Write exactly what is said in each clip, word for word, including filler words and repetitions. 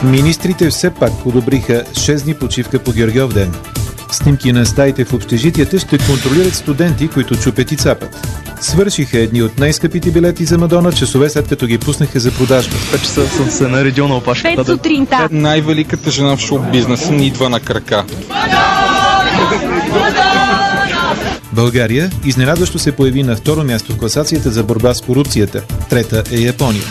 Министрите все пак одобриха шест дни почивка по Гергьовден. Снимки на стаите в общежитията ще контролират студенти, които чупят и цапат. Свършиха едни от най-скъпите билети за Мадона, часове след като ги пуснаха за продажба. пет часа съм се наредил на опашката. пет сутринта. Най-великата жена в шоу-бизнеса ни идва на крака. България изненадващо се появи на второ място в класацията за борба с корупцията. Трета е Япония.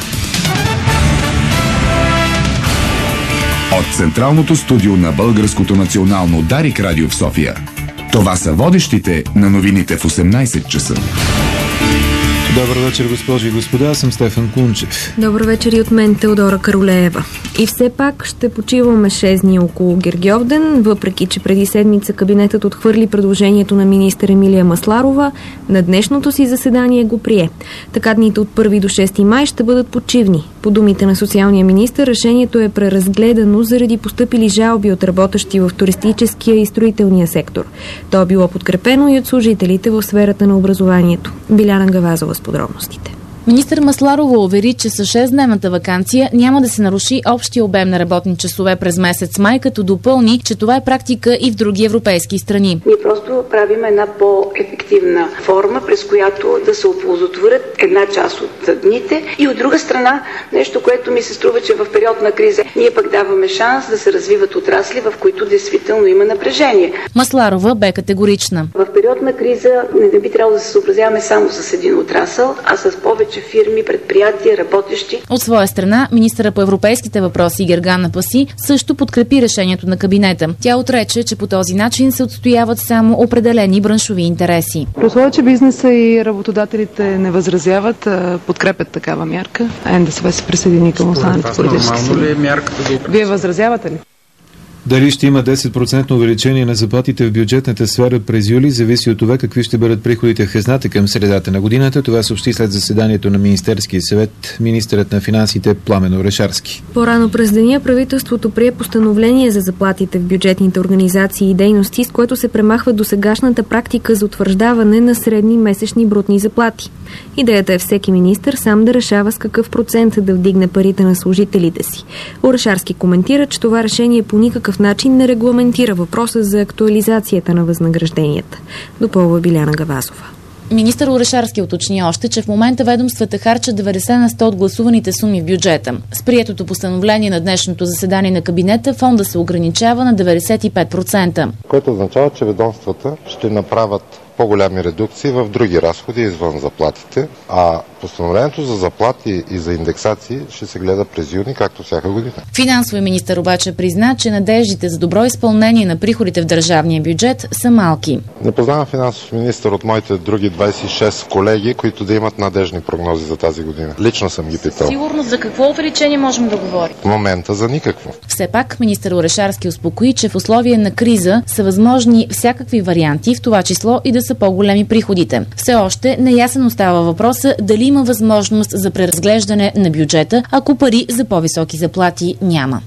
От Централното студио на Българското национално Дарик радио в София. Това са водещите на новините в осемнайсет часа. Добър вечер, госпожи и господа, аз съм Стефан Кунчев. Добър вечер и от мен, Теодора Каролеева. И все пак ще почиваме шест дни около Гергьовден, въпреки че преди седмица кабинетът отхвърли предложението на министър Емилия Масларова, на днешното си заседание го прие. Така дните от първи до шести май ще бъдат почивни. По думите на социалния министър, решението е преразгледано заради постъпили жалби от работещи в туристическия и строителния сектор. То е било подкрепено и от служителите в сферата на образованието. Биляна Гавазова с подробностите. Министър Масларова увери, че с шестдневната ваканция няма да се наруши общия обем на работни часове през месец май, като допълни, че това е практика и в други европейски страни. Ние просто правим една по-ефективна форма, през която да се оползотворят една част от дните и от друга страна нещо, което ми се струва, че в период на криза ние пък даваме шанс да се развиват отрасли, в които действително има напрежение. Масларова бе категорична. В период на криза не би трябвало да се съобразяваме само с един отрасъл, а с повече фирми, предприятия, работещи. От своя страна, министъра по европейските въпроси Гергана Паси също подкрепи решението на кабинета. Тя отрече, че по този начин се отстояват само определени браншови интереси. При условие, че бизнеса и работодателите не възразяват, подкрепят такава мярка, НДСВ се присъедини към останалите политически сили. Вие възразявате ли? Дали ще има десет процента увеличение на заплатите в бюджетната сфера през юли, зависи от това какви ще бъдат приходите в хазната към средата на годината. Това съобщи след заседанието на Министерския съвет министърът на финансите Пламен Орешарски. По-рано през деня правителството прие постановление за заплатите в бюджетните организации и дейности, с което се премахва досегашната практика за утвърждаване на средни месечни брутни заплати. Идеята е всеки министър сам да решава с какъв процент да вдигне парите на служителите си. Орешарски коментира, че това решение по никакъв начин не регламентира въпроса за актуализацията на възнагражденията. Допълва Биляна Гавазова. Министър Орешарски уточни още, че в момента ведомствата харчат деветдесет на сто от гласуваните суми в бюджета. С приетото постановление на днешното заседание на кабинета фонда се ограничава на деветдесет и пет процента. Което означава, че ведомствата ще направят по-голями редукции в други разходи извън заплатите, а постановлението за заплати и за индексации ще се гледа през юни, както всяка година. Финансовият министър обаче призна, че надеждите за добро изпълнение на приходите в държавния бюджет са малки. Не познавам финансов министър от моите други двайсет и шест колеги, които да имат надежни прогнози за тази година. Лично съм ги питал. Сигурно за какво увеличение можем да говорим? В момента за никакво. Все пак министър Орешарски успокои, че в условия на криза са възможни всякакви варианти, в това число и да са по-големи приходите. Все още неясен остава въпроса дали има възможност за преразглеждане на бюджета, ако пари за по-високи заплати няма.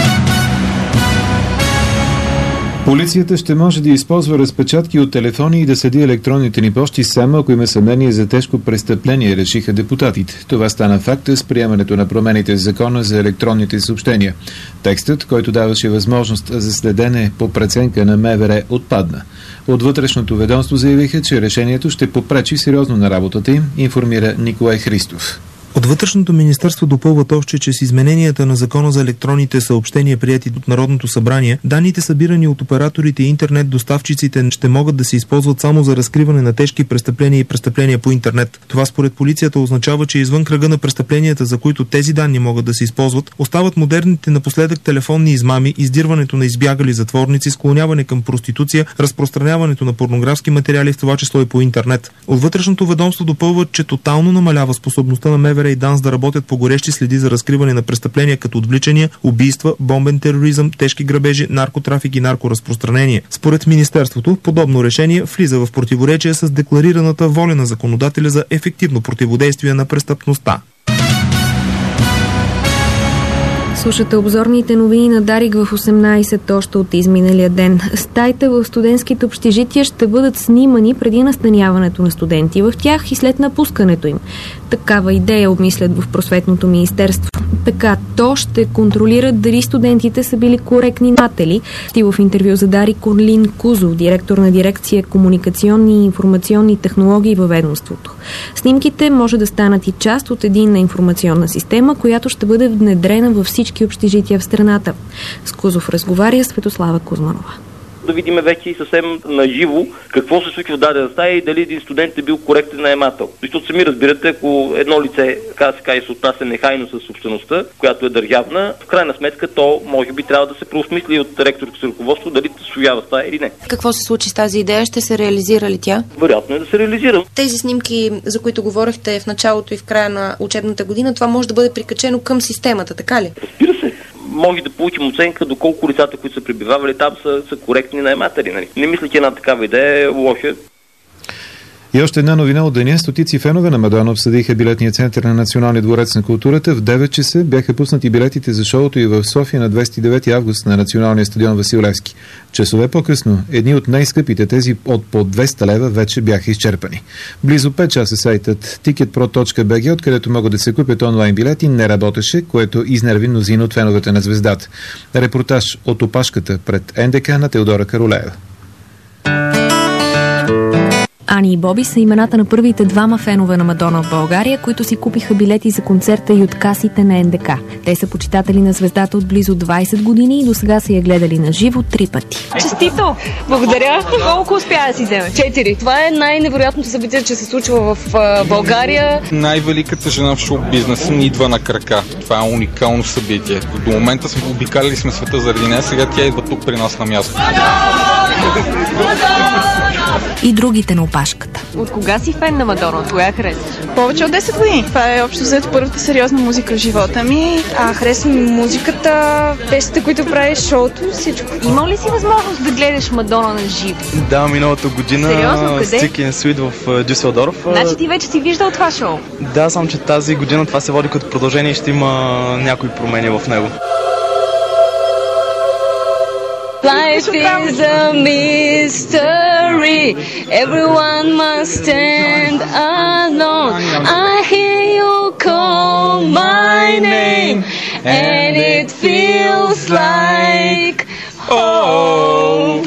Полицията ще може да използва разпечатки от телефони и да следи електронните ни пощи само ако има съмнение за тежко престъпление, решиха депутатите. Това стана факт с приемането на промените в закона за електронните съобщения. Текстът, който даваше възможност за следене по преценка на МВР, отпадна. От вътрешното ведомство заявиха, че решението ще попречи сериозно на работата им, информира Николай Христов. От Вътрешното министерство допълват още, че с измененията на закона за електронните съобщения, приети от Народното събрание, данните събирани от операторите и интернет доставчиците ще могат да се използват само за разкриване на тежки престъпления и престъпления по интернет. Това според полицията означава, че извън кръга на престъпленията, за които тези данни могат да се използват, остават модерните напоследък телефонни измами, издирването на избягали затворници, склоняване към проституция, разпространяването на порнографски материали, в това число и по интернет. От Вътрешното ведомство допълват, че тотално намалява способността на МВР и ДАНС да работят по горещи следи за разкриване на престъпления като отвличания, убийства, бомбен тероризъм, тежки грабежи, наркотрафик и наркоразпространение. Според министерството, подобно решение влиза в противоречие с декларираната воля на законодателя за ефективно противодействие на престъпността. Слушате обзорните новини на Дарик в осемнайсет още от изминалия ден. Стаите в студентските общежития ще бъдат снимани преди настаняването на студенти в тях и след напускането им. Такава идея обмислят в Просветното министерство. Така, то ще контролира дали студентите са били коректни наематели. В интервю за Дари Корлин Кузов, директор на дирекция комуникационни и информационни технологии във ведомството. Снимките може да станат и част от единна информационна система, която ще бъде внедрена във всички общежития в страната. С Кузов разговаря Светослава Кузманова. Да видим вече и съвсем наживо какво се случва в дадена стая и дали един студент е бил коректен наемател. Защото сами разбирате, ако едно лице, така да се каже, се отнася нехайно с собствеността, която е държавна, в крайна сметка то може би трябва да се преосмисли от ректорското ръководство дали се усвоява стая или не. Какво се случи с тази идея? Ще се реализира ли тя? Вероятно е да се реализира. Тези снимки, за които говорихте в началото и в края на учебната година, това може да бъде прикачено към системата, така ли? Разбира се. Може да получим оценка доколко лицата, които са пребивавали там, са, са коректни наематели. Нали? Не мисля, че една такава идея е лоша. И още една новина от деня. Стотици фенове на Мадона обсъдиха билетния център на Националния дворец на културата. В девет часа бяха пуснати билетите за шоуто и в София на двадесет и девети август на Националния стадион Васил Левски. Часове по-късно, едни от най-скъпите, тези от по двеста лева, вече бяха изчерпани. Близо пет часа сайтът тикетпро точка би джи, откъдето могат да се купят онлайн билети, не работеше, което изнерви мнозина от феновете на звездата. Репортаж от опашката пред ен де ка на Теодора Каролеева. Ани и Боби са имената на първите двама фенове на Мадона в България, които си купиха билети за концерта и от касите на ен де ка. Те са почитатели на звездата от близо двадесет години и досега са я гледали на живо три пъти. Честито! Благодаря! Колко успя да си вземе? Четири. Това е най-невероятното събитие, че се случва в а, България. Най-великата жена в шоу-бизнеса ни идва на крака. Това е уникално събитие. До момента сме обикаляли сме света заради нея, сега тя идва тук при нас на място. И другите на опашката. От кога си фен на Мадона? От кога харесваш? Повече от десет години. Това е общо взето първата сериозна музика в живота ми. А харесвам музиката, песните, които прави, шоуто, всичко. Имал ли си възможност да гледаш Мадона на живо? Да, миналата година. Сериозно, къде? Stick and Sweet в Дюселдорф. Значи ти вече си виждал това шоу? Да, само че тази година това се води като продължение и ще има някои промени в него. Life is a mystery. Everyone must stand alone. I hear you call my name, and it feels like home.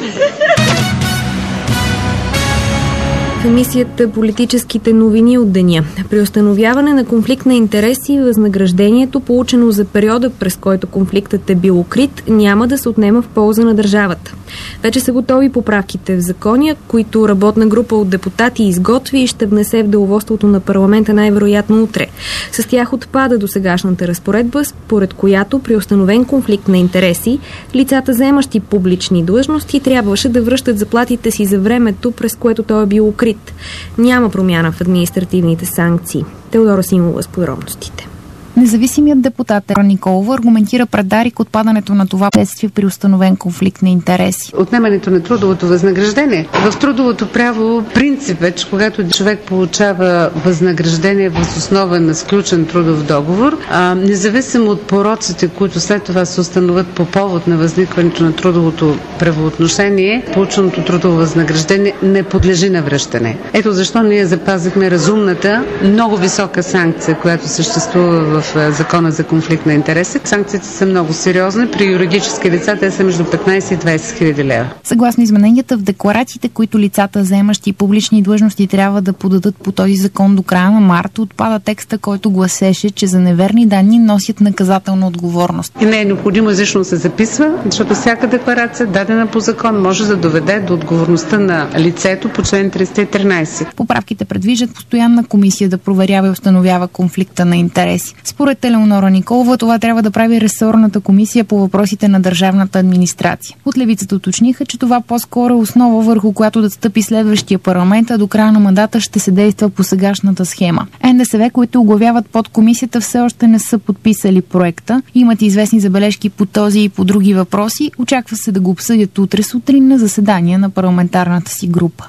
В емисията "Политическите новини от деня". При установяване на конфликт на интереси, възнаграждението, получено за периода, през който конфликтът е бил укрит, няма да се отнема в полза на държавата. Вече са готови поправките в закони, които работна група от депутати изготви и ще внесе в деловодството на парламента най-вероятно утре. С тях отпада досегашната разпоредба, според която при установен конфликт на интереси, лицата, заемащи публични длъжности, трябваше да връщат заплатите си за времето, през което той е бил укрит. Няма промяна в административните санкции. Теодора Симова с подробностите. Независимият депутат Ера Николова аргументира пред Дарик отпадането на това следствие при установен конфликт на интереси. Отнемането на трудовото възнаграждение. В трудовото право принцип е, че когато човек получава възнаграждение въз основа на сключен трудов договор, а, независимо от пороците, които след това се установят по повод на възникването на трудовото правоотношение, полученото трудово възнаграждение не подлежи на връщане. Ето защо ние запазихме разумната, много висока санкция, която съществува в Закона за конфликт на интереси. Санкциите са много сериозни. При юридически лица те са между петнадесет и двадесет хиляди лева. Съгласно измененията в декларациите, които лицата, заемащи публични длъжности, трябва да подадат по този закон до края на март, отпада текста, който гласеше, че за неверни данни носят наказателна отговорност. И не е необходимо изрично се записва, защото всяка декларация, дадена по закон, може да доведе до отговорността на лицето по член триста и тринадесет. Поправките предвиждат постоянна комисия да проверява и установява конфликта на интереси. Според Елеонора Николова, това трябва да прави ресорната комисия по въпросите на държавната администрация. От левицата уточниха, че това по-скоро е основа, върху която да стъпи следващия парламент, а до края на мандата ще се действа по сегашната схема. ен де ес ве, които оглавяват под комисията, все още не са подписали проекта. Имат известни забележки по този и по други въпроси. Очаква се да го обсъдят утре сутрин на заседание на парламентарната си група.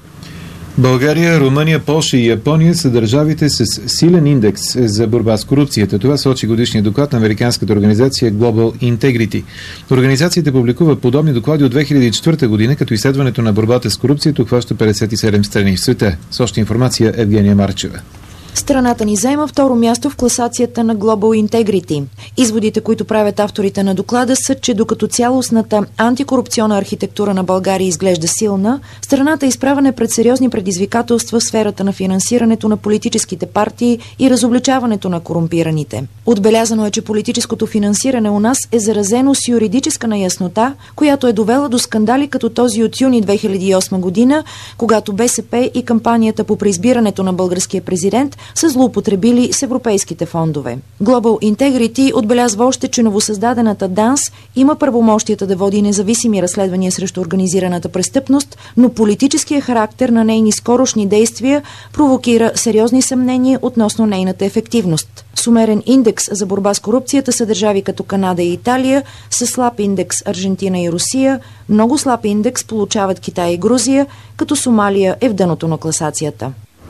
България, Румъния, Полша и Япония са държавите с силен индекс за борба с корупцията. Това сочи годишния доклад на американската организация Global Integrity. Организацията публикува подобни доклади от две хиляди и четвърта година, като изследването на борбата с корупцията обхваща петдесет и седем страни в света. С още информация Евгения Марчева. Страната ни заема второ място в класацията на Global Integrity. Изводите, които правят авторите на доклада, са, че докато цялостната антикорупционна архитектура на България изглежда силна, страната е изправена пред сериозни предизвикателства в сферата на финансирането на политическите партии и разобличаването на корумпираните. Отбелязано е, че политическото финансиране у нас е заразено с юридическа неяснота, която е довела до скандали като този от юни две хиляди и осма година, когато БСП и кампанията по преизбирането на българския президент са злоупотребили с европейските фондове. Global Integrity отбелязва още, че новосъздадената ДАНС има правомощията да води независими разследвания срещу организираната престъпност, но политическия характер на нейни скорошни действия провокира сериозни съмнения относно нейната ефективност. С умерен индекс за борба с корупцията са държави като Канада и Италия, с слаб индекс Аржентина и Русия, много слаб индекс получават Китай и Грузия, като Сомалия е в дъното на класацията.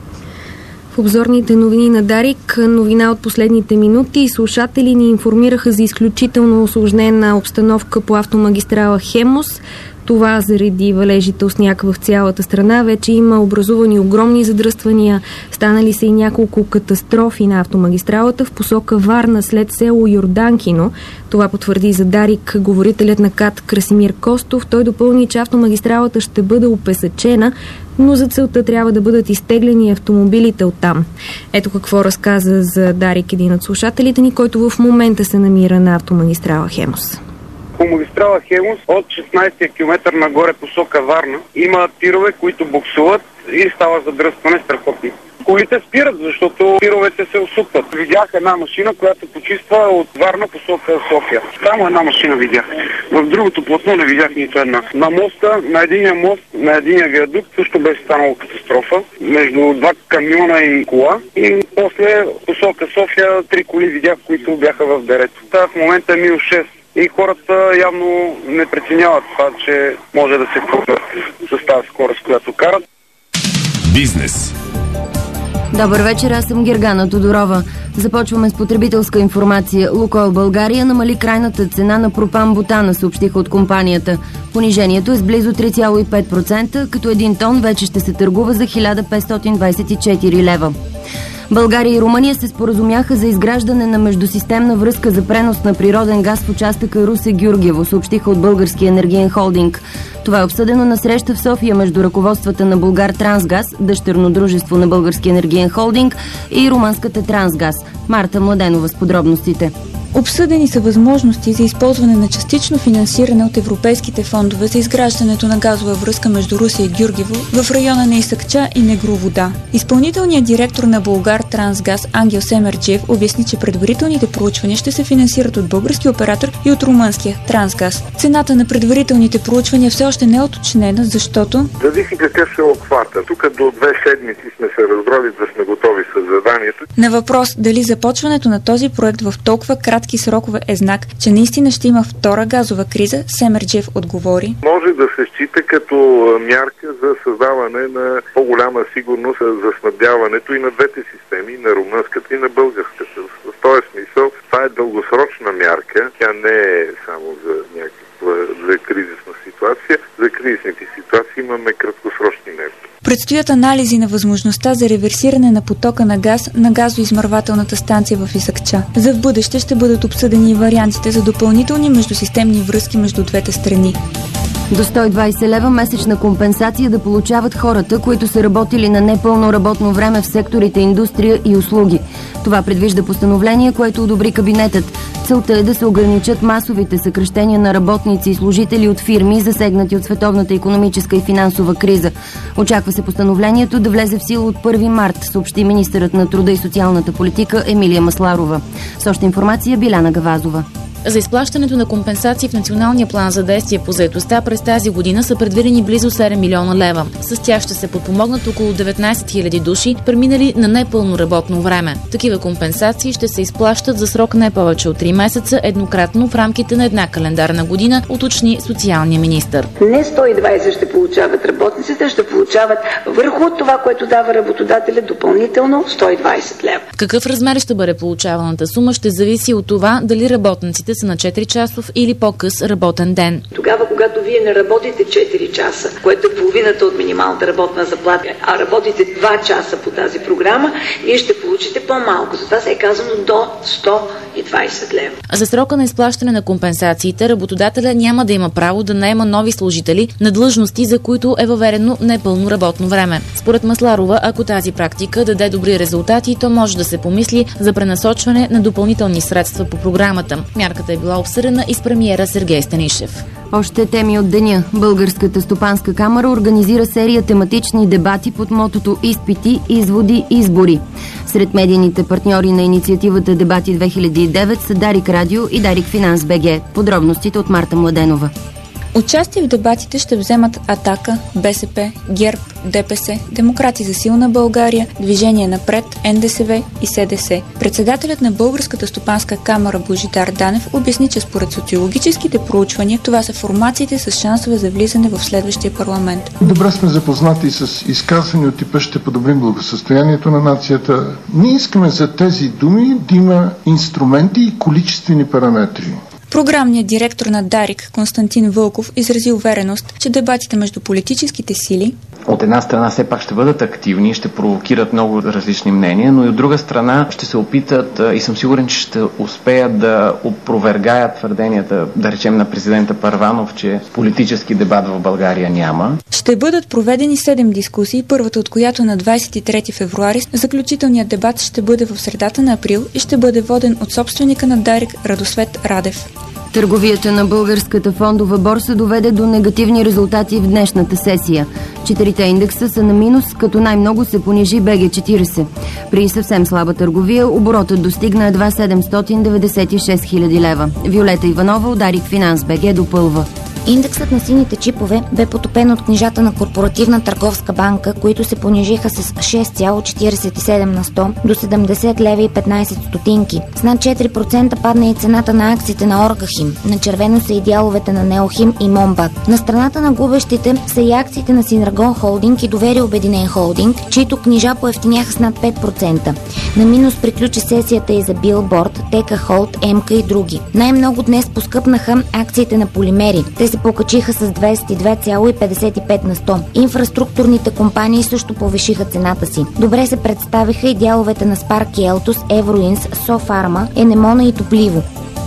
В обзорните новини на Дарик, новина от последните минути, слушатели ни информираха за изключително усложнена обстановка по автомагистрала Хемус. Това заради валежите от сняг в цялата страна. Вече има образувани огромни задръствания. Станали са и няколко катастрофи на автомагистралата в посока Варна след село Йорданкино. Това потвърди за Дарик говорителят на КАТ Красимир Костов. Той допълни, че автомагистралата ще бъде опесъчена, но за целта трябва да бъдат изтеглени автомобилите оттам. Ето какво разказа за Дарик един от слушателите ни, който в момента се намира на автомагистрала Хемус. По магистрала Хемус от шестнайсети километър нагоре посока Варна има тирове, които буксуват и става задръстване страхотно. Колите спират, защото тировете се усупват. Видях една машина, която почиства от Варна посока София. Само една машина видях. В другото платно не видях нито една. На моста, на единия мост, на единия виадукт също беше станала катастрофа. Между два камиона и кола. И после посока София три коли видях, които бяха в дерето. Та в момента е минус шест. И хората явно не преценяват това, че може да се купят с тази скорост, която карат. Бизнес. Добър вечер, аз съм Гергана Тодорова. Започваме с потребителска информация. Лукойл България намали крайната цена на пропан-бутана, съобщиха от компанията. Понижението е с близо три цяло и пет процента, като един тон вече ще се търгува за хиляда петстотин двадесет и четири лева. България и Румъния се споразумяха за изграждане на междусистемна връзка за пренос на природен газ в участъка Русе-Гюргево, съобщиха от Българския енергиен холдинг. Това е обсъдено на среща в София между ръководствата на Булгартрансгаз, дъщерно дружество на Българския енергиен холдинг, и румънската Трансгаз. Марта Младенова с подробностите. Обсъдени са възможности за използване на частично финансиране от европейските фондове за изграждането на газова връзка между Русе и Гюргево в района на Исакча и Негровода. Изпълнителният директор на Булгартрансгаз Ангел Семерджиев обясни, че предварителните проучвания ще се финансират от български оператор и от румънския Трансгаз. Цената на предварителните проучвания все още не е уточнена, защото... Зависи какъв ще обхвата. Тук до две седмици сме се разбрали да сме готови с заданието. На въпрос дали започването на този проект в толкова кратки срокове е знак, че наистина ще има втора газова криза, Семерджиев отговори. Може да се счита като мярка за създаване на по-голяма сигурност за снабдяването и на двете системи, на румънската и на българската. В този смисъл това е дългосрочна мярка. Тя не е само за някаква за кризисна ситуация. За кризисните ситуации имаме краткосрочни мерки. Предстоят анализи на възможността за реверсиране на потока на газ на газоизмървателната станция в Исакча. За в бъдеще ще бъдат обсъдени и вариантите за допълнителни междусистемни връзки между двете страни. До сто и двадесет лева месечна компенсация да получават хората, които са работили на непълно работно време в секторите индустрия и услуги. Това предвижда постановление, което одобри кабинетът. Целта е да се ограничат масовите съкращения на работници и служители от фирми, засегнати от световната икономическа и финансова криза. Очаква се постановлението да влезе в сила от първи март, съобщи министърът на труда и социалната политика Емилия Масларова. С още информация Биляна Гавазова. За изплащането на компенсации в Националния план за действие по заетостта през тази година са предвидени близо седем милиона лева. С тях ще се подпомогнат около деветнадесет хиляди души, преминали на непълно работно време. Такива компенсации ще се изплащат за срок не повече от три месеца, еднократно в рамките на една календарна година, уточни социалния министър. Не сто и двадесет ще получават работниците, ще получават върху това, което дава работодателя, допълнително сто и двадесет лева. Какъв размер ще бъде получаваната сума, ще зависи от това дали работниците са на четири часов или по-къс работен ден. Тогава, когато вие не работите четири часа, което е половината от минималната работна заплата, а работите два часа по тази програма, вие ще получите по-малко. Затова се е казано до сто и двадесет лева. За срока на изплащане на компенсациите, работодателя няма да има право да наема нови служители на длъжности, за които е въведено непълно работно време. Според Масларова, ако тази практика даде добри резултати, то може да се помисли за пренасочване на допълнителни средства по програмата. Мярката е била обсъдена и с премиера Сергей Станишев. Още теми от деня. Българската стопанска камара организира серия тематични дебати под мотото „Изпити, изводи, избори“. Сред медийните партньори на инициативата Дебати две хиляди и девет са Дарик Радио и Дарик Финанс БГ. Подробностите от Марта Младенова. Участие в дебатите ще вземат Атака, БСП, ГЕРБ, ДПС, Демократи за силна България, Движение напред, Н Д С В и С Д С. Председателят на Българската стопанска камара Божидар Данев обясни, че според социологическите проучвания това са формациите с шансове за влизане в следващия парламент. Добре сме запознати с изказвания от типа „ще подобрим благосъстоянието на нацията“. Ние искаме за тези думи да има инструменти и количествени параметри. Програмният директор на Дарик Константин Вълков изрази увереност, че дебатите между политическите сили от една страна все пак ще бъдат активни, ще провокират много различни мнения, но и от друга страна ще се опитат и съм сигурен, че ще успеят да опровергаят твърденията, да речем, на президента Първанов, че политически дебат в България няма. Ще бъдат проведени седем дискусии, първата от която на двадесет и трети февруари. Заключителният дебат ще бъде в средата на април и ще бъде воден от собственика на Дарик Радосвет Радев. Търговията на българската фондова борса доведе до негативни резултати в днешната сесия. Четирите индекса са на минус, като най-много се понижи Б Г четиридесет. При съвсем слаба търговия оборотът достигна едва седемстотин деветдесет и шест хиляди лева. Виолета Иванова от Дарик Финанс БГ допълва. Индексът на сините чипове бе потопен от книжата на Корпоративна търговска банка, които се понижиха с шест цяло четиридесет и седем на сто до седемдесет лева и петнадесет стотинки. С над четири процента падна и цената на акциите на Оргахим. На червено са и дяловете на Неохим и Момбат. На страната на губещите са и акциите на Синергон Холдинг и Доверие Обединен Холдинг, чието книжа поевтиняха с над пет процента. На минус приключи сесията и за Билборд, Тека Холд, Емка и други. Най-много днес поскъпнаха акциите на Полимери. Те се покачиха с двадесет и две цяло петдесет и пет на сто. Инфраструктурните компании също повишиха цената си. Добре се представиха и дяловете на Спарк и Елтос, Евроинс, Софарма, Енемона и Топливо.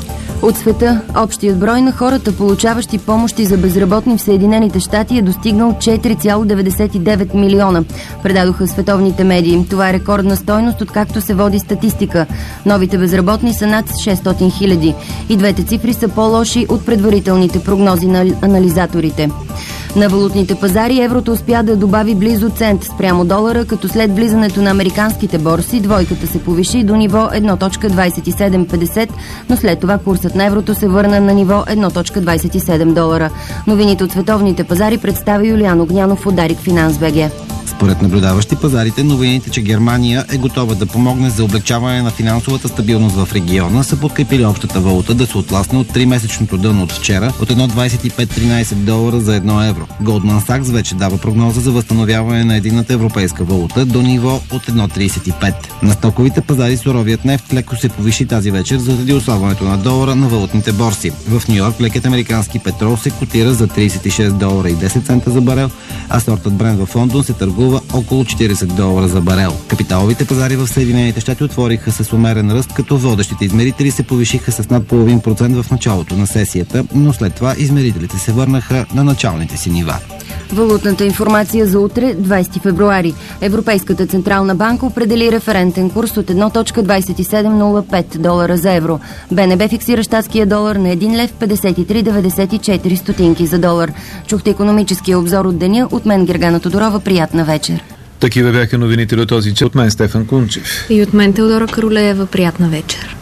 От света, общият брой на хората, получаващи помощи за безработни в Съединените щати, е достигнал четири цяло деветдесет и девет милиона. Предадоха световните медии. Това е рекордна стойност, откакто се води статистика. Новите безработни са над шестстотин хиляди. И двете цифри са по-лоши от предварителните прогнози на анализаторите. На валутните пазари еврото успя да добави близо цент спрямо долара, като след влизането на американските борси двойката се повиши до ниво едно цяло двадесет и седем петдесет, но след това курсът на еврото се върна на ниво едно цяло двадесет и седем долара. Новините от световните пазари представи Юлиан Огнянов от Дарик Финанс БГ. Според наблюдаващи пазарите, новините, че Германия е готова да помогне за облегчаване на финансовата стабилност в региона, са подкрепили общата валута да се отласне от тримесечното дъно от вчера от едно цяло двадесет и пет тринадесет долара за едно евро. Goldman Sachs вече дава прогноза за възстановяване на единната европейска валута до ниво от едно цяло тридесет и пет. На стоковите пазари суровият нефт леко се повиши тази вечер заради ослабването на долара на валутните борси. В Нью Йорк лекият американски петрол се котира за тридесет и шест долара и десет цента за барел, а сортът Брент в Лондон се търгува около четиридесет долара за барел. Капиталовите пазари в Съединените щати отвориха с умерен ръст, като водещите измерители се повишиха с над половин процент в началото на сесията, но след това измерителите се върнаха на началните си нива. Валутната информация за утре, двадесети февруари. Европейската централна банка определи референтен курс от едно цяло двадесет и седем нула пет долара за евро. Б Н Б фиксира щатския долар на един лев петдесет и три деветдесет и четири стотинки за долар. Чухте икономическия обзор от деня. От мен Гергана Тодорова. Приятна вечер. Такива бяха новините до този час. От мен Стефан Кунчев. И от мен Теодора Каролеева. Приятна вечер.